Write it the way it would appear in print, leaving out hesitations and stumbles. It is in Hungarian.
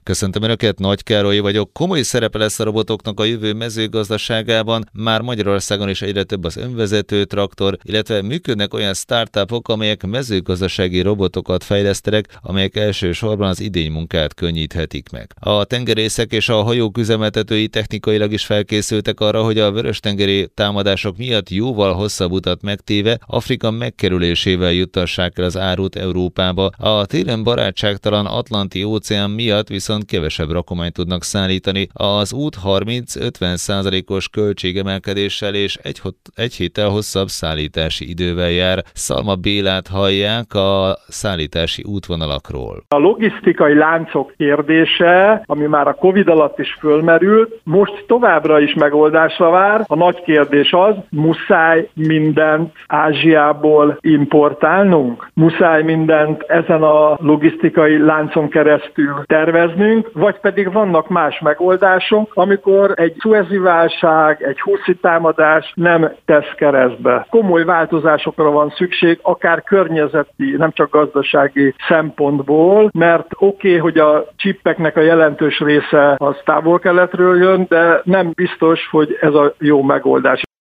Köszöntöm Önöket, Nagy Károly vagyok. Komoly szerepe lesz a robotoknak a jövő mezőgazdaságában, már Magyarországon is egyre több az önvezető traktor, illetve működnek olyan startupok, amelyek mezőgazdasági robotokat fejlesztenek, amelyek elsősorban az idénymunkát könnyíthetik meg. A tengerészek és a hajók üzemeltetői technikailag is felkészültek arra, hogy a vörös-tengeri támadások miatt jóval hosszabb utat megtéve Afrika megkerülésével juttassák el az árut Európába. A télen barátságtalan Atlanti-óceán miatt viszont kevesebb rakományt tudnak szállítani. Az út 30-50%-os költségemelkedéssel és egy héttel hosszabb szállítási idővel jár. Szalma Bélát hallják a szállítási útvonalakról. A logisztikai láncok kérdése, ami már a Covid alatt is fölmerült, most továbbra is megoldásra vár. A nagy kérdés az, muszáj mindent Ázsiából importálnunk? Muszáj mindent ezen a logisztikai láncon keresztül terveznünk, vagy pedig vannak más megoldások, amikor egy szuezi válság, egy huszi támadás nem tesz keresztbe. Komoly változásokra van szükség, akár környezeti, nem csak gazdasági szempontból, mert oké, hogy a csippeknek a jelentős része az távol-keletről jön, de nem biztos, hogy ez a jó megoldás.